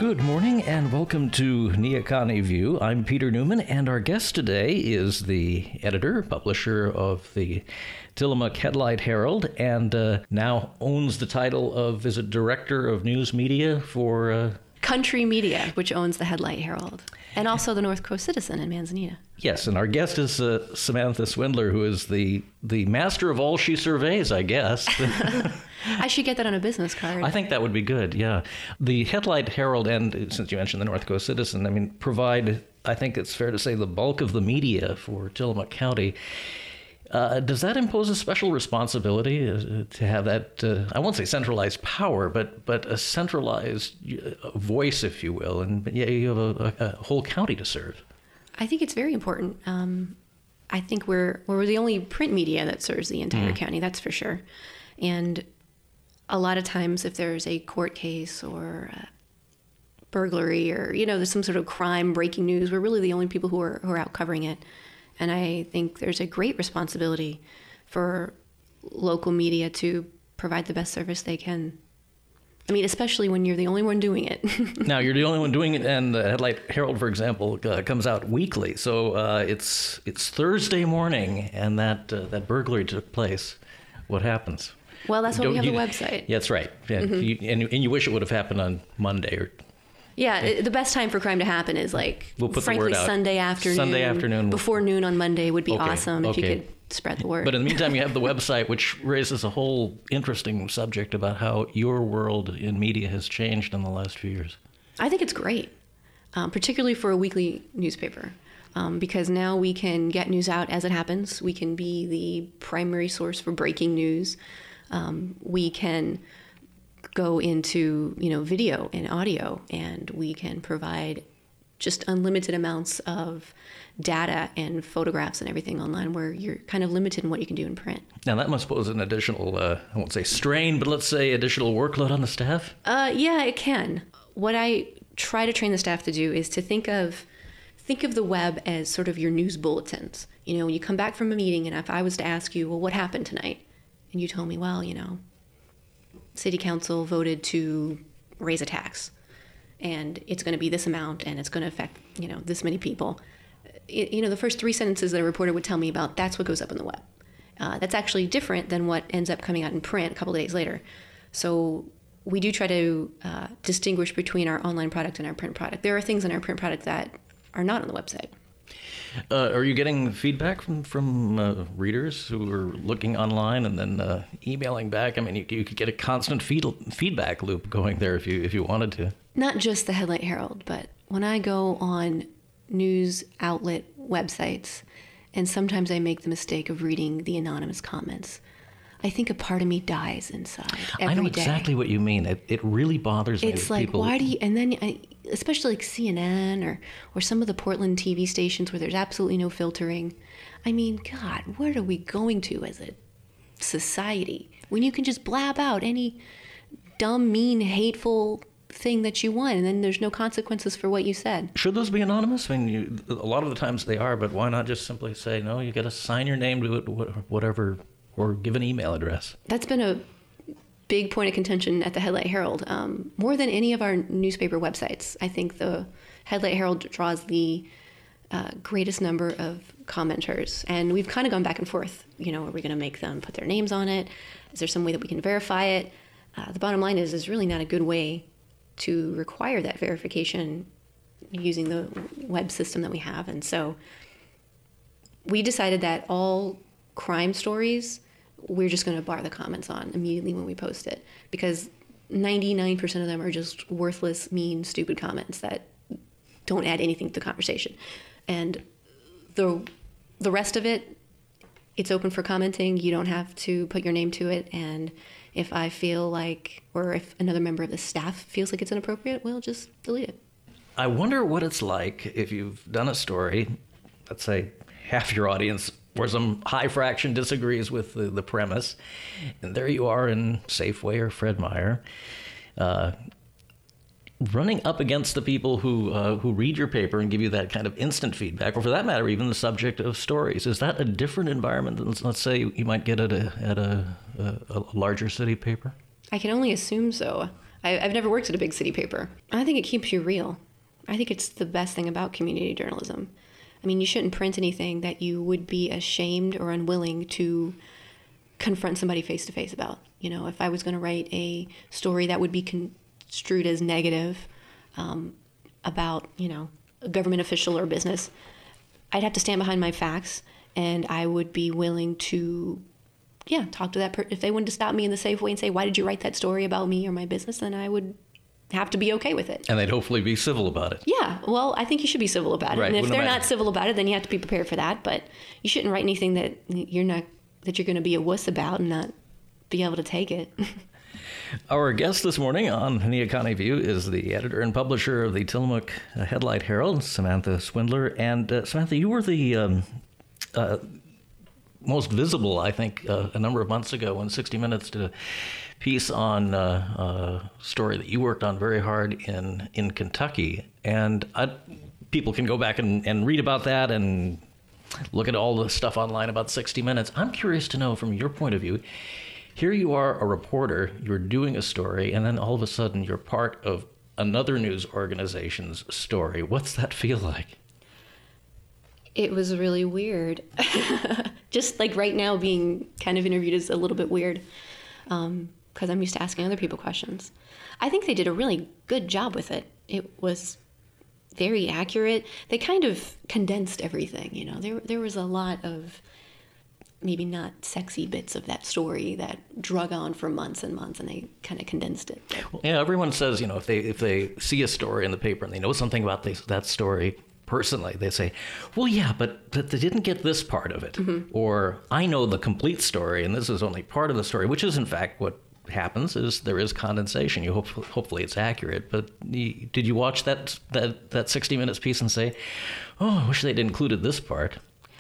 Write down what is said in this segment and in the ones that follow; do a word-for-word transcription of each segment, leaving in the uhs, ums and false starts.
Good morning and welcome to Neocon View. I'm Peter Newman, and our guest today is the editor, publisher of the Tillamook Headlight Herald, and uh, now owns the title of, is it Director of News Media for... Uh... Country Media, which owns the Headlight Herald, and also the North Coast Citizen in Manzanita. Yes, and our guest is uh, Samantha Swindler, who is the, the master of all she surveys, I guess. I should get that on a business card. I think that would be good, yeah. The Headlight Herald, and since you mentioned the North Coast Citizen, I mean, provide, I think it's fair to say, the bulk of the media for Tillamook County. Uh, does that impose a special responsibility uh, to have that, uh, I won't say centralized power, but but a centralized uh, voice, if you will, and yeah, you have a, a, a whole county to serve? I think it's very important. Um, I think we're we're the only print media that serves the entire mm. county, that's for sure. And a lot of times if there's a court case or a burglary or, you know, there's some sort of crime, breaking news, we're really the only people who are, who are out covering it. And I think there's a great responsibility for local media to provide the best service they can. I mean, especially when you're the only one doing it. Now, you're the only one doing it, and the Headlight Herald, for example, uh, comes out weekly. So uh, it's it's Thursday morning, and that uh, that burglary took place. What happens? Well, that's why Don't we have you, the website. Yeah, that's right. Yeah, mm-hmm. you, and, and you wish it would have happened on Monday or... Yeah, yeah, the best time for crime to happen is like, we'll put frankly, the word out. Sunday afternoon. Sunday afternoon. Before noon on Monday would be okay. awesome if okay. you could spread the word. But in the meantime, you have the website, which raises a whole interesting subject about how your world in media has changed in the last few years. I think it's great, um, particularly for a weekly newspaper, um, because now we can get news out as it happens. We can be the primary source for breaking news. Um, we can go into, you know, video and audio, and we can provide just unlimited amounts of data and photographs and everything online, where you're kind of limited in what you can do in print. Now, that must pose an additional, uh, I won't say strain, but let's say additional workload on the staff? Uh, yeah, it can. What I try to train the staff to do is to think of think of the web as sort of your news bulletins. You know, when you come back from a meeting, and if I was to ask you, well, what happened tonight? And you told me, well, you know, City Council voted to raise a tax, and it's going to be this amount, and it's going to affect, you know, this many people. It, you know, the first three sentences that a reporter would tell me about, that's what goes up on the web. Uh, that's actually different than what ends up coming out in print a couple of days later. So we do try to uh, distinguish between our online product and our print product. There are things in our print product that are not on the website. Uh, are you getting feedback from, from uh, readers who are looking online and then uh, emailing back? I mean, you, you could get a constant feed, feedback loop going there if you if you wanted to. Not just the Headlight Herald, but when I go on news outlet websites, and sometimes I make the mistake of reading the anonymous comments, I think a part of me dies inside every I know day. exactly what you mean. It it really bothers me. It's like, people... why do you, and then, I, especially like C N N or, or some of the Portland T V stations where there's absolutely no filtering. I mean, God, where are we going to as a society when you can just blab out any dumb, mean, hateful thing that you want, and then there's no consequences for what you said? Should those be anonymous? I mean, you, a lot of the times they are, but why not just simply say, no, you got to sign your name to it, whatever, or give an email address? That's been a big point of contention at the Headlight Herald, um, more than any of our newspaper websites. I think the Headlight Herald draws the uh, greatest number of commenters, and we've kind of gone back and forth. You know, are we going to make them put their names on it? Is there some way that we can verify it? Uh, the bottom line is, there's really not a good way to require that verification using the web system that we have. And so we decided that all crime stories, we're just going to bar the comments on immediately when we post it, because ninety-nine percent of them are just worthless, mean, stupid comments that don't add anything to the conversation. And the the rest of it, it's open for commenting. You don't have to put your name to it. And if I feel like, or if another member of the staff feels like it's inappropriate, we'll just delete it. I wonder what it's like if you've done a story, let's say half your audience or some high fraction disagrees with the, the premise, and there you are in Safeway or Fred Meyer, uh, running up against the people who uh, who read your paper and give you that kind of instant feedback, or for that matter, even the subject of stories. Is that a different environment than, let's say, you might get at a at a, a, a larger city paper? I can only assume so. I, I've never worked at a big city paper. I think it keeps you real. I think it's the best thing about community journalism. I mean, you shouldn't print anything that you would be ashamed or unwilling to confront somebody face to face about. You know, if I was going to write a story that would be construed as negative um, about, you know, a government official or business, I'd have to stand behind my facts, and I would be willing to, yeah, talk to that person. If they wanted to stop me in the Safeway and say, why did you write that story about me or my business, then I would have to be okay with it. And they'd hopefully be civil about it. Yeah, well, I think you should be civil about it. Right. And if Well, no they're matter- not civil about it, then you have to be prepared for that. But you shouldn't write anything that you're not that you're going to be a wuss about and not be able to take it. Our guest this morning on Neocon View is the editor and publisher of the Tillamook Headlight Herald, Samantha Swindler. And uh, Samantha, you were the um, uh, most visible, I think, uh, a number of months ago when sixty minutes did a piece on uh, a story that you worked on very hard in, in Kentucky. And I, people can go back and, and read about that and look at all the stuff online about sixty minutes. I'm curious to know, from your point of view, here you are, a reporter, you're doing a story, and then all of a sudden you're part of another news organization's story. What's that feel like? It was really weird. Just like right now, being kind of interviewed is a little bit weird because um, I'm used to asking other people questions. I think they did a really good job with it. It was very accurate. They kind of condensed everything, you know. There, there was a lot of maybe not sexy bits of that story that drug on for months and months, and they kind of condensed it. Well, yeah, everyone says, you know, if they if they see a story in the paper and they know something about this, that story personally, they say, well, yeah, but, but they didn't get this part of it. Mm-hmm. Or I know the complete story, and this is only part of the story, which is, in fact, what happens is there is condensation. You hope, hopefully it's accurate. But you, did you watch that, that, that sixty minutes piece and say, oh, I wish they'd included this part?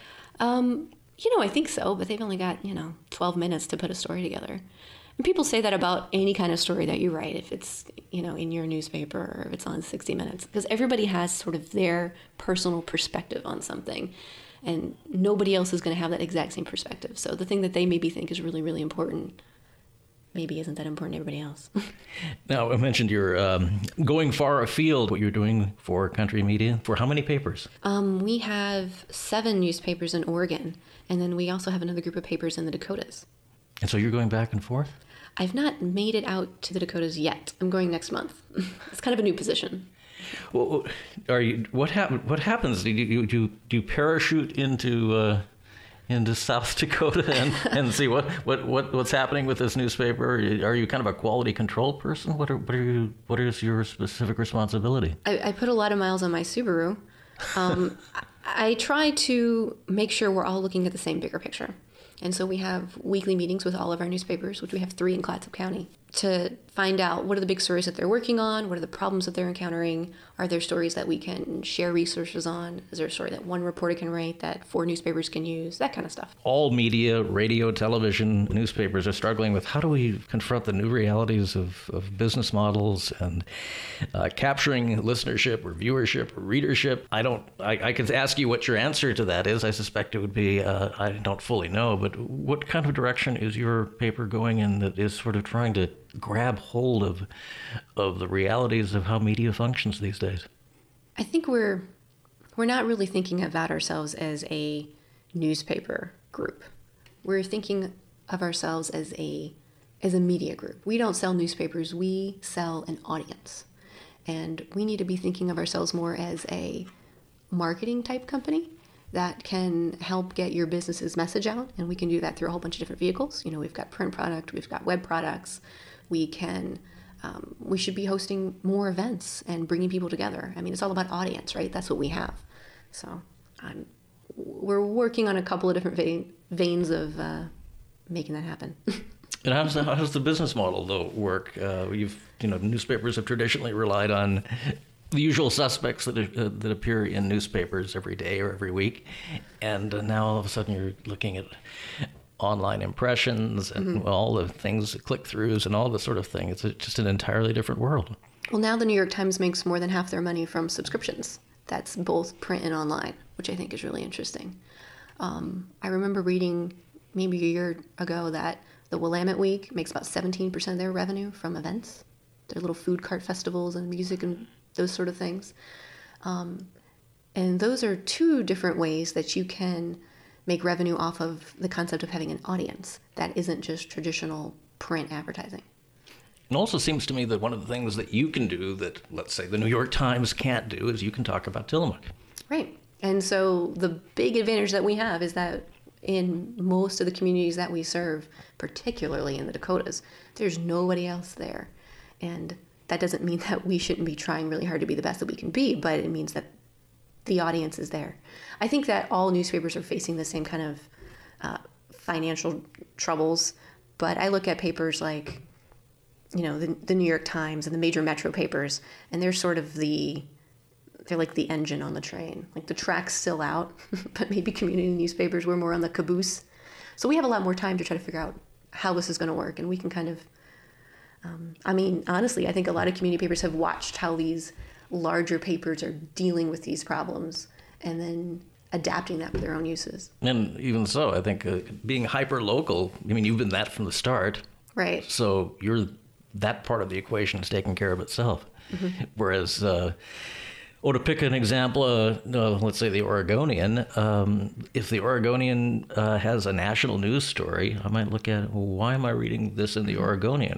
Um... You know, I think so, but they've only got, you know, twelve minutes to put a story together. And people say that about any kind of story that you write, if it's, you know, in your newspaper or if it's on sixty minutes, because everybody has sort of their personal perspective on something, and nobody else is going to have that exact same perspective. So the thing that they maybe think is really, really important maybe isn't that important to everybody else. Now, I mentioned you're um, going far afield, what you're doing for country media. For how many papers? Um, we have seven newspapers in Oregon, and then we also have another group of papers in the Dakotas. And so you're going back and forth? I've not made it out to the Dakotas yet. I'm going next month. It's kind of a new position. Well, are you? What happen? What happens? Do you do you, do you parachute into uh, into South Dakota and, and see what, what, what what's happening with this newspaper? Are you kind of a quality control person? What are what are you? What is your specific responsibility? I, I put a lot of miles on my Subaru. Um, I try to make sure we're all looking at the same bigger picture. And so we have weekly meetings with all of our newspapers, which we have three in Clatsop County, to find out what are the big stories that they're working on, what are the problems that they're encountering, are there stories that we can share resources on, is there a story that one reporter can write that four newspapers can use, that kind of stuff. All media, radio, television, newspapers are struggling with how do we confront the new realities of, of business models and uh, capturing listenership or viewership or readership. I don't, I, I could ask you what your answer to that is. I suspect it would be, uh, I don't fully know, but what kind of direction is your paper going in that is sort of trying to grab hold of of the realities of how media functions these days? I think we're we're not really thinking about ourselves as a newspaper group. We're thinking of ourselves as a as a media group. We don't sell newspapers, we sell an audience. And we need to be thinking of ourselves more as a marketing type company that can help get your business's message out, and we can do that through a whole bunch of different vehicles. You know, we've got print product, we've got web products. We can, um, we should be hosting more events and bringing people together. I mean, it's all about audience, right? That's what we have. So um, we're working on a couple of different vein, veins of uh, making that happen. And how does the, how does the business model, though, work? Uh, you've, you know, newspapers have traditionally relied on the usual suspects that uh, that appear in newspapers every day or every week, and uh, now all of a sudden you're looking at online impressions and mm-hmm. all the things, click-throughs and all this sort of thing. It's a, just an entirely different world. Well, now the New York Times makes more than half their money from subscriptions. That's both print and online, which I think is really interesting. Um, I remember reading maybe a year ago that the Willamette Week makes about seventeen percent of their revenue from events. their little food cart festivals and music and those sort of things. Um, and those are two different ways that you can make revenue off of the concept of having an audience that isn't just traditional print advertising. It also seems to me that one of the things that you can do that, let's say, the New York Times can't do is you can talk about Tillamook. Right. And so the big advantage that we have is that in most of the communities that we serve, particularly in the Dakotas, there's nobody else there. And that doesn't mean that we shouldn't be trying really hard to be the best that we can be, but it means that the audience is there. I think that all newspapers are facing the same kind of uh, financial troubles, but I look at papers like, you know, the, the New York Times and the major metro papers, and they're sort of the, they're like the engine on the train. Like the track's still out, but maybe community newspapers were more on the caboose. So we have a lot more time to try to figure out how this is going to work, and we can kind of, um, I mean, honestly, I think a lot of community papers have watched how these larger papers are dealing with these problems and then adapting that for their own uses. And even so, I think uh, being hyper-local, I mean, you've been that from the start. Right. So you're, that part of the equation is taking care of itself. Mm-hmm. Whereas, uh, or to pick an example, uh, uh, let's say the Oregonian, um, if the Oregonian uh, has a national news story, I might look at, well, why am I reading this in the Oregonian?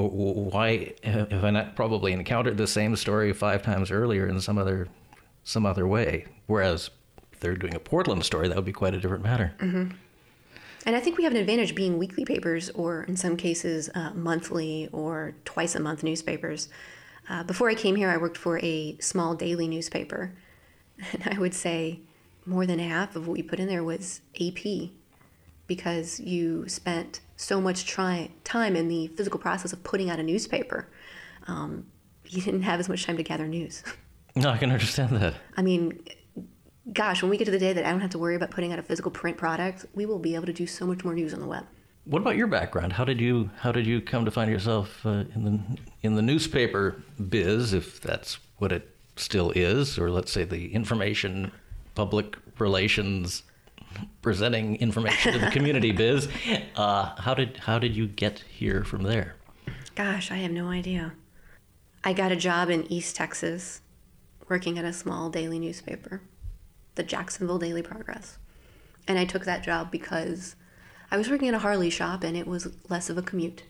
Why have I not probably encountered the same story five times earlier in some other some other way? Whereas if they're doing a Portland story, that would be quite a different matter. Mm-hmm. And I think we have an advantage being weekly papers, or in some cases uh, monthly or twice a month newspapers. Uh, before I came here, I worked for a small daily newspaper, and I would say more than half of what we put in there was A P, because you spent so much try- time in the physical process of putting out a newspaper. Um, you didn't have as much time to gather news. No, I can understand that. I mean, gosh, when we get to the day that I don't have to worry about putting out a physical print product, we will be able to do so much more news on the web. What about your background? How did you how did you come to find yourself uh, in the in the newspaper biz, if that's what it still is, or let's say the information public relations presenting information to the community biz? Uh, how did how did you get here from there? Gosh, I have no idea. I got a job in East Texas, working at a small daily newspaper, the Jacksonville Daily Progress, and I took that job because I was working at a Harley shop, and it was less of a commute.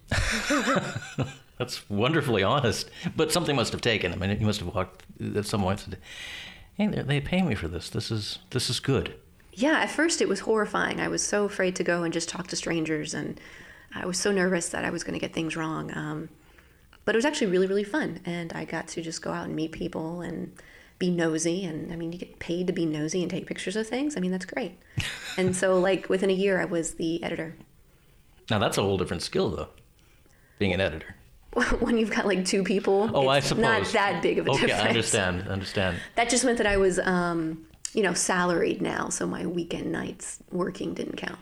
That's wonderfully honest. But something must have taken. I mean, you must have walked at some point and said, hey, they pay me for this. This is this is good. Yeah, at first it was horrifying. I was so afraid to go and just talk to strangers, and I was so nervous that I was going to get things wrong. Um, but it was actually really, really fun, and I got to just go out and meet people and be nosy. And I mean, you get paid to be nosy and take pictures of things. I mean, that's great. And so like within a year I was the editor. Now that's a whole different skill though, being an editor. When you've got like two people, oh, it's I suppose. Not that big of a okay, difference. I understand, understand. That just meant that I was, um, you know, salaried now, so my weekend nights working didn't count.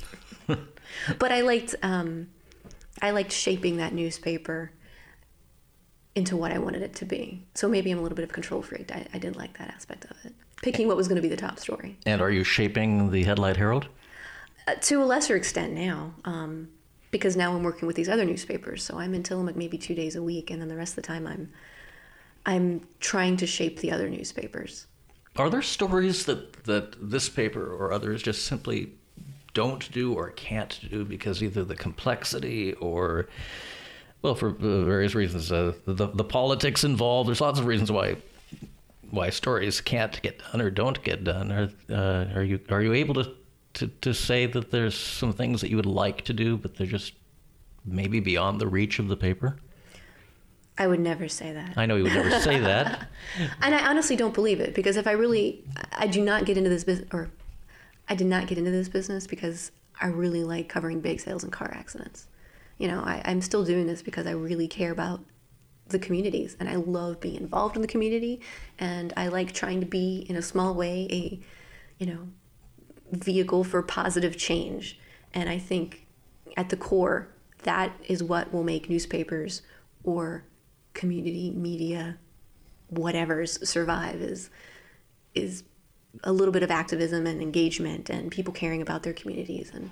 But I liked, um, I liked shaping that newspaper into what I wanted it to be. So maybe I'm a little bit of a control freak. I, I did like that aspect of it. Picking what was going to be the top story. And are you shaping the Headlight Herald? Uh, to a lesser extent now, um, because now I'm working with these other newspapers. So I'm in Tillamook maybe two days a week, and then the rest of the time I'm, I'm trying to shape the other newspapers. Are there stories that, that this paper or others just simply don't do or can't do because either the complexity or, well, for various reasons, uh, the the politics involved? There's lots of reasons why why stories can't get done or don't get done. Are uh, are you are you able to, to to say that there's some things that you would like to do, but they're just maybe beyond the reach of the paper? I would never say that. I know you would never say that. And I honestly don't believe it, because if I really, I do not get into this business, or I did not get into this business because I really like covering bake sales and car accidents. You know, I, I'm still doing this because I really care about the communities, and I love being involved in the community, and I like trying to be, in a small way, a, you know, vehicle for positive change. And I think at the core, that is what will make newspapers or community media, whatever's survive, is is a little bit of activism and engagement and people caring about their communities and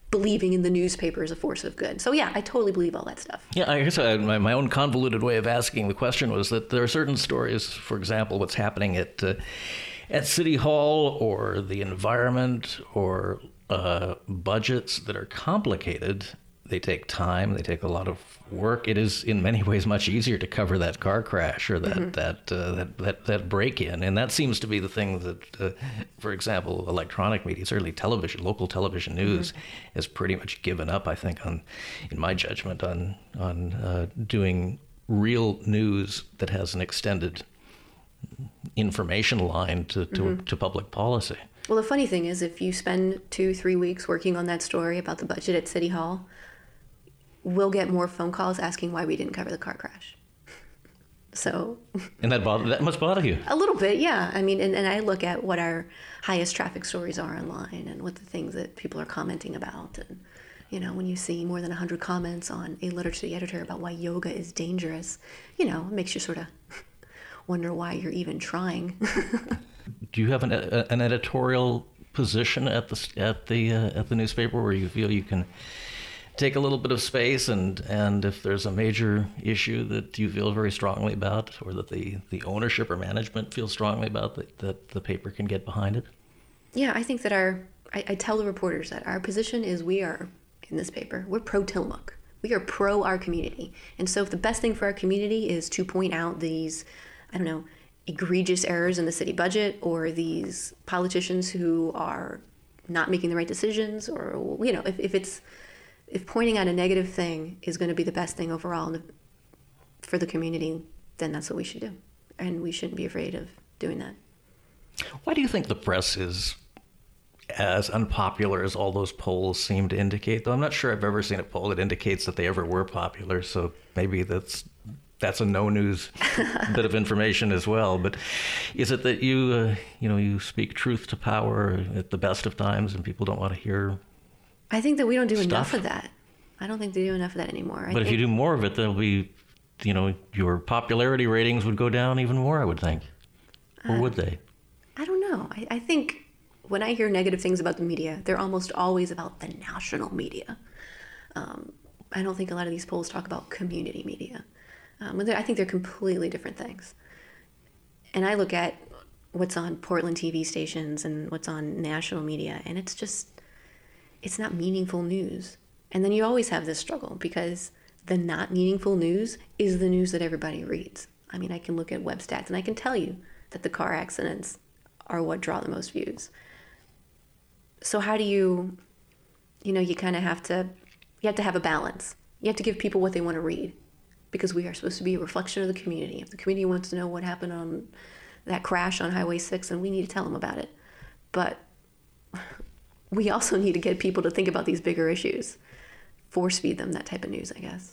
believing in the newspaper as a force of good. So yeah, I totally believe all that stuff. Yeah, I guess I, my, my own convoluted way of asking the question was that there are certain stories, for example, what's happening at uh, at City Hall or the environment or uh, budgets that are complicated. They take time. They take a lot of work. It is, in many ways, much easier to cover that car crash or that mm-hmm. that, uh, that that that break-in, and that seems to be the thing that, uh, for example, electronic media, certainly television, local television news, mm-hmm. has pretty much given up. I think, on, in my judgment, on on uh, doing real news that has an extended information line to to, mm-hmm. to public policy. Well, the funny thing is, if you spend two, three weeks working on that story about the budget at City Hall, we'll get more phone calls asking why we didn't cover the car crash. So. And that bother, that must bother you? A little bit, yeah. I mean, and, and I look at what our highest traffic stories are online and what the things that people are commenting about. And, you know, when you see more than one hundred comments on a letter to the editor about why yoga is dangerous, you know, it makes you sort of wonder why you're even trying. Do you have an, a, an editorial position at the at the uh, at the newspaper where you feel you can take a little bit of space, and and if there's a major issue that you feel very strongly about, or that the, the ownership or management feels strongly about, that, that the paper can get behind it? Yeah, I think that our, I, I tell the reporters that our position is we are, in this paper, we're pro-Tillamook. We are pro our community. And so if the best thing for our community is to point out these, I don't know, egregious errors in the city budget, or these politicians who are not making the right decisions, or, you know, if, if it's, if pointing out a negative thing is going to be the best thing overall for the community, then that's what we should do. And we shouldn't be afraid of doing that. Why do you think the press is as unpopular as all those polls seem to indicate? Though I'm not sure I've ever seen a poll that indicates that they ever were popular, so maybe that's that's a no news bit of information as well. But is it that you, uh, you know, you speak truth to power at the best of times and people don't want to hear I think that we don't do stuff? enough of that. I don't think they do enough of that anymore. I but if think, you do more of it, there'll be, you know, your popularity ratings would go down even more, I would think. Or uh, would they? I don't know. I, I think when I hear negative things about the media, they're almost always about the national media. Um, I don't think a lot of these polls talk about community media. Um, I think they're completely different things. And I look at what's on Portland T V stations and what's on national media, and it's just, it's not meaningful news. And then you always have this struggle because the not meaningful news is the news that everybody reads. I mean, I can look at web stats and I can tell you that the car accidents are what draw the most views. So how do you, you know, you kind of have to, you have to have a balance. You have to give people what they want to read, because we are supposed to be a reflection of the community. If the community wants to know what happened on that crash on Highway six, then we need to tell them about it. But we also need to get people to think about these bigger issues. Force feed them that type of news, I guess.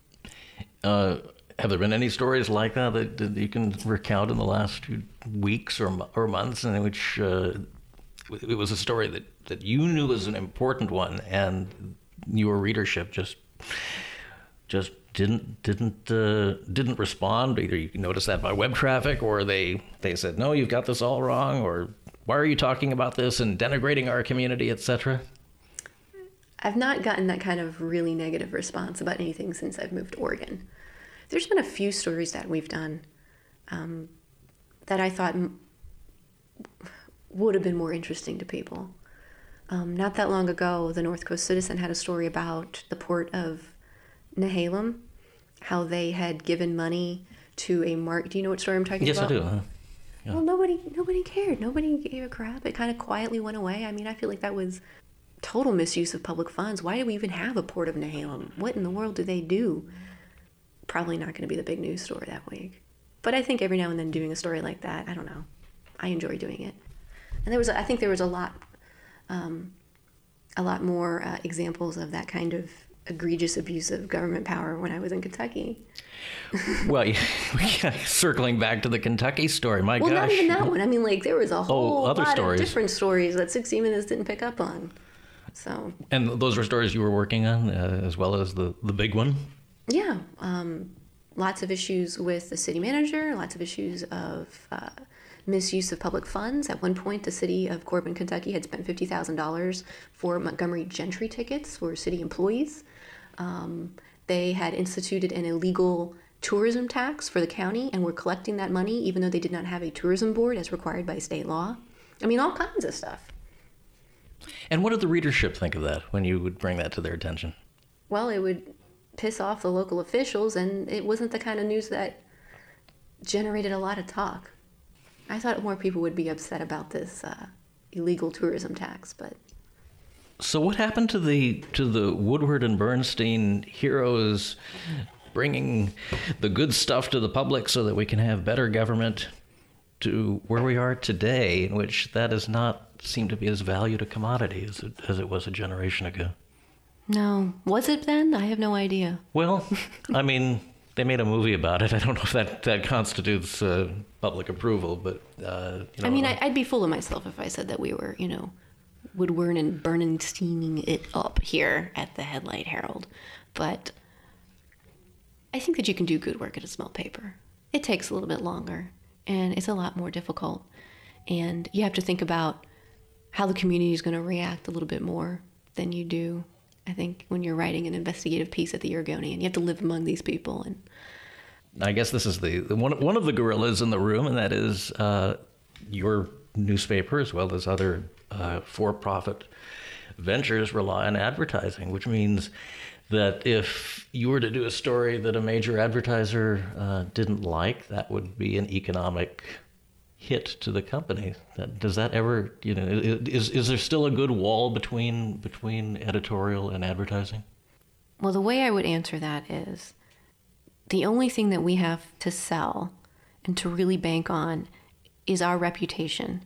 Uh, have there been any stories like that that, that you can recount in the last few weeks or or months in which uh, it was a story that, that you knew was an important one and your readership just just didn't didn't uh, didn't respond? Either you noticed that by web traffic, or they they said, no, you've got this all wrong, or why are you talking about this and denigrating our community, et cetera? I've not gotten that kind of really negative response about anything since I've moved to Oregon. There's been a few stories that we've done um, that I thought m- would have been more interesting to people. Um, not that long ago, the North Coast Citizen had a story about the port of Nehalem, how they had given money to a mark. Do you know what story I'm talking yes, about? Yes, I do. Huh? Yeah. Well, nobody, nobody cared. Nobody gave a crap. It kind of quietly went away. I mean, I feel like that was total misuse of public funds. Why do we even have a port of Nehalem? What in the world do they do? Probably not going to be the big news story that week. But I think every now and then doing a story like that, I don't know. I enjoy doing it. And there was, a, I think there was a lot, um, a lot more uh, examples of that kind of egregious abuse of government power when I was in Kentucky. Well, circling back to the Kentucky story, my well, gosh. Well, not even that one. I mean, like, there was a whole oh, other lot stories. of different stories that sixty minutes didn't pick up on. So. And those were stories you were working on, uh, as well as the, the big one? Yeah. Um, lots of issues with the city manager, lots of issues of uh, misuse of public funds. At one point, the city of Corbin, Kentucky had spent fifty thousand dollars for Montgomery Gentry tickets for city employees. Um, they had instituted an illegal tourism tax for the county and were collecting that money even though they did not have a tourism board as required by state law. I mean, all kinds of stuff. And what did the readership think of that when you would bring that to their attention? Well, it would piss off the local officials, and it wasn't the kind of news that generated a lot of talk. I thought more people would be upset about this uh, illegal tourism tax, but... So what happened to the to the Woodward and Bernstein heroes bringing the good stuff to the public so that we can have better government, to where we are today, in which that does not seem to be as valued a commodity as it, as it was a generation ago? No. Was it then? I have no idea. Well, I mean, they made a movie about it. I don't know if that, that constitutes uh, public approval, but... Uh, you know, I mean, I, I'd be full of myself if I said that we were, you know, Woodward and Bernsteining it up here at the Headlight Herald. But I think that you can do good work at a small paper. It takes a little bit longer, and it's a lot more difficult. And you have to think about how the community is going to react a little bit more than you do, I think, when you're writing an investigative piece at the Oregonian. You have to live among these people. And I guess this is the, the one, one of the gorillas in the room, and that is uh, your newspaper, as well as other uh, for-profit ventures, rely on advertising, which means that if you were to do a story that a major advertiser uh, didn't like, that would be an economic hit to the company. That, does that ever, you know, is is there still a good wall between between editorial and advertising? Well, the way I would answer that is the only thing that we have to sell and to really bank on is our reputation.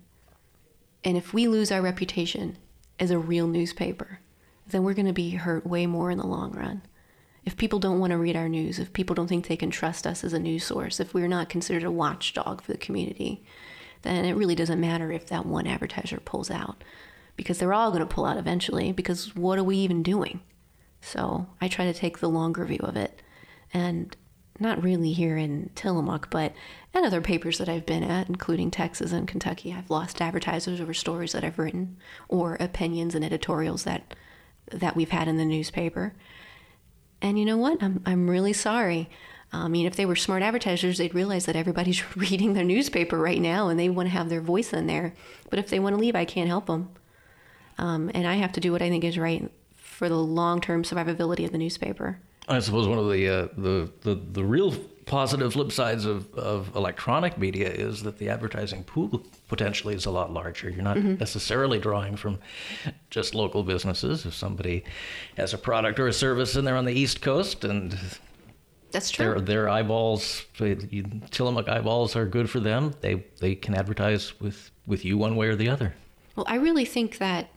And if we lose our reputation as a real newspaper, then we're going to be hurt way more in the long run. If people don't want to read our news, if people don't think they can trust us as a news source, if we're not considered a watchdog for the community, then it really doesn't matter if that one advertiser pulls out, because they're all going to pull out eventually, because what are we even doing? So I try to take the longer view of it, and not really here in Tillamook, but at other papers that I've been at, including Texas and Kentucky, I've lost advertisers over stories that I've written or opinions and editorials that that we've had in the newspaper. And you know what? I'm I'm really sorry. I mean, if they were smart advertisers, they'd realize that everybody's reading their newspaper right now and they want to have their voice in there. But if they want to leave, I can't help them. Um, and I have to do what I think is right for the long-term survivability of the newspaper. I suppose one of the uh, the, the the real positive flip sides of, of electronic media is that the advertising pool potentially is a lot larger. You're not mm-hmm. necessarily drawing from just local businesses. If somebody has a product or a service and they're on the East Coast and that's true, their their eyeballs, Tillamook eyeballs are good for them, they they can advertise with, with you one way or the other. Well, I really think that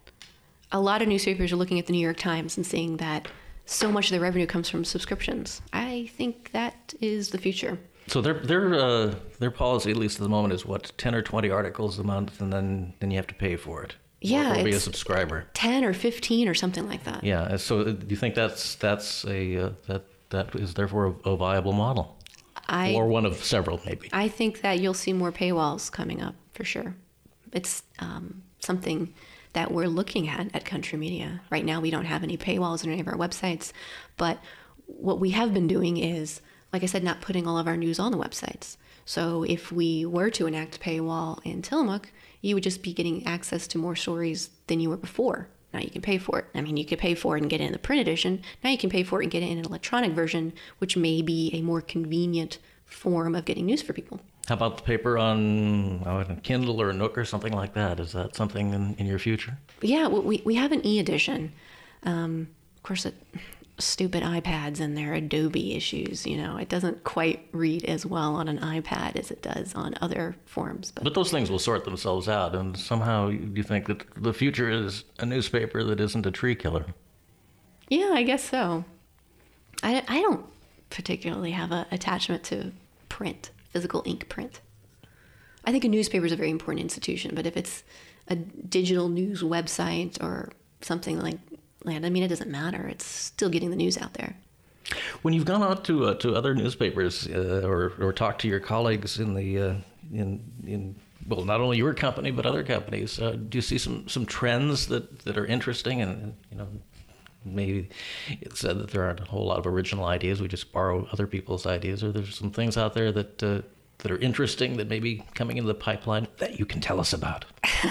a lot of newspapers are looking at the New York Times and seeing that so much of their revenue comes from subscriptions. I think that is the future. So their their uh, their policy, at least at the moment, is what, ten or twenty articles a month, and then, then you have to pay for it. Yeah, or, or be a subscriber. ten or fifteen or something like that. Yeah. So do you think that's that's a uh, that that is therefore a, a viable model, I, or one of several maybe? I think that you'll see more paywalls coming up for sure. It's um, something that we're looking at at Country Media. Right now, we don't have any paywalls on any of our websites, but what we have been doing is, like I said, not putting all of our news on the websites. So if we were to enact paywall in Tillamook, you would just be getting access to more stories than you were before. Now you can pay for it. I mean, you could pay for it and get it in the print edition. Now you can pay for it and get it in an electronic version, which may be a more convenient form of getting news for people. How about the paper on uh, Kindle or Nook or something like that? Is that something in, in your future? Yeah, well, we we have an e-edition. Um, of course, it, stupid iPads and their Adobe issues, you know, it doesn't quite read as well on an iPad as it does on other forms. But, but those things will sort themselves out, and somehow you think that the future is a newspaper that isn't a tree killer. Yeah, I guess so. I, I don't particularly have an attachment to print. Physical ink print. I think a newspaper is a very important institution, but if it's a digital news website or something like that, I mean, it doesn't matter. It's still getting the news out there. When you've gone out to uh, to other newspapers uh, or or talked to your colleagues in the uh, in in well, not only your company, but other companies. Uh, do you see some, some trends that, that are interesting? And, you know, maybe it's said that there aren't a whole lot of original ideas. We just borrow other people's ideas. Or there's some things out there that uh, that are interesting that may be coming into the pipeline that you can tell us about?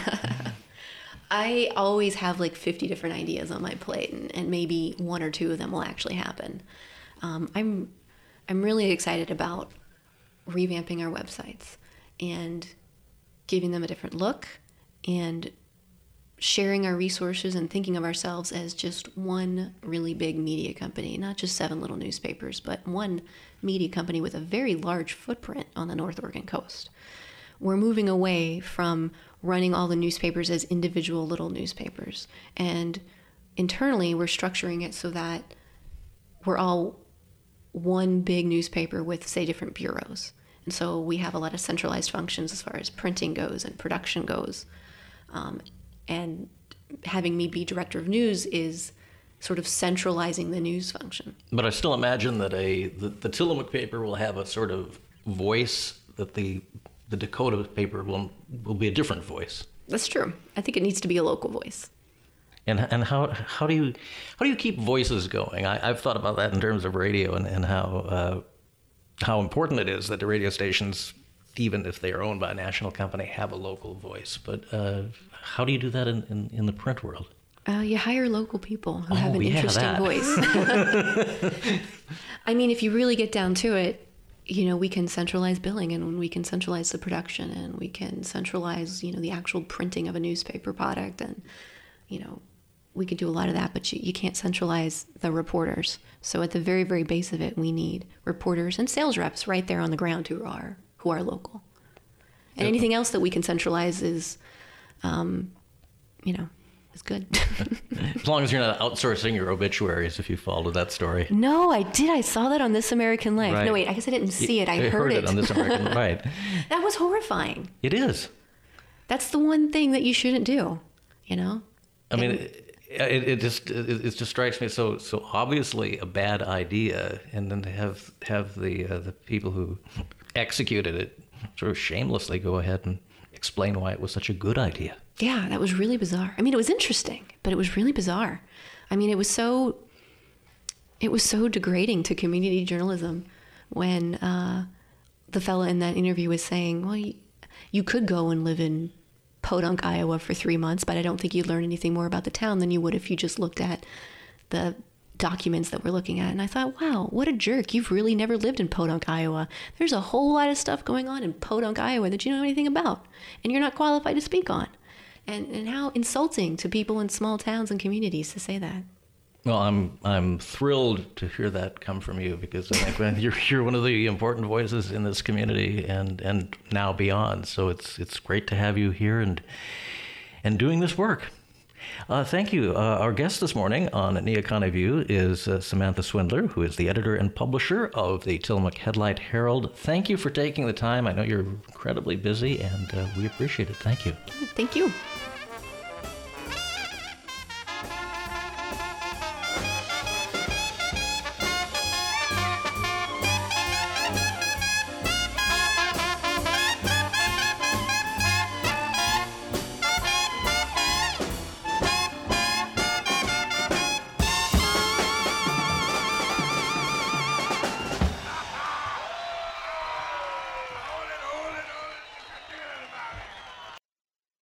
I always have like fifty different ideas on my plate, and, and maybe one or two of them will actually happen. Um, I'm I'm really excited about revamping our websites and giving them a different look and sharing our resources and thinking of ourselves as just one really big media company, not just seven little newspapers, but one media company with a very large footprint on the North Oregon coast. We're moving away from running all the newspapers as individual little newspapers. And internally, we're structuring it so that we're all one big newspaper with, say, different bureaus. And so we have a lot of centralized functions as far as printing goes and production goes. Um, and having me be director of news is sort of centralizing the news function. But I still imagine that a the, the Tillamook paper will have a sort of voice that the the Dakota paper will will be a different voice. That's true. I think it needs to be a local voice. And and how how do you how do you keep voices going? I, I've thought about that in terms of radio and and how uh, how important it is that the radio stations, even if they are owned by a national company, have a local voice. But uh, how do you do that in, in, in the print world? Uh, you hire local people who oh, have an yeah, interesting that. voice. I mean, if you really get down to it, you know, we can centralize billing, and we can centralize the production, and we can centralize, you know, the actual printing of a newspaper product. And, you know, we could do a lot of that, but you, you can't centralize the reporters. So at the very, very base of it, we need reporters and sales reps right there on the ground who are who are local. And yep. Anything else that we can centralize is, um, you know, is good. As long as you're not outsourcing your obituaries, if you followed that story. No, I did. I saw that on This American Life. Right. No, wait, I guess I didn't see you, it. I heard, heard it. it on This American Life. Right. That was horrifying. It is. That's the one thing that you shouldn't do, you know? I mean, it, it, it just it, it just strikes me so so obviously a bad idea, and then to have have the uh, the people who executed it sort of shamelessly go ahead and explain why it was such a good idea. Yeah, that was really bizarre. I mean, it was interesting, but it was really bizarre. I mean, it was so it was so degrading to community journalism when uh, the fella in that interview was saying, well, you, you could go and live in Podunk, Iowa for three months, but I don't think you'd learn anything more about the town than you would if you just looked at the documents that we're looking at. And I thought, wow, what a jerk. You've really never lived in Podunk, Iowa. There's a whole lot of stuff going on in Podunk, Iowa that you don't know anything about, and you're not qualified to speak on. And and how insulting to people in small towns and communities to say that. Well, I'm I'm thrilled to hear that come from you, because I think you're you're one of the important voices in this community and, and now beyond. So it's it's great to have you here and and doing this work. Uh, thank you. Uh, our guest this morning on Neocon View is uh, Samantha Swindler, who is the editor and publisher of the Tillamook Headlight Herald. Thank you for taking the time. I know you're incredibly busy, and uh, we appreciate it. Thank you. Thank you.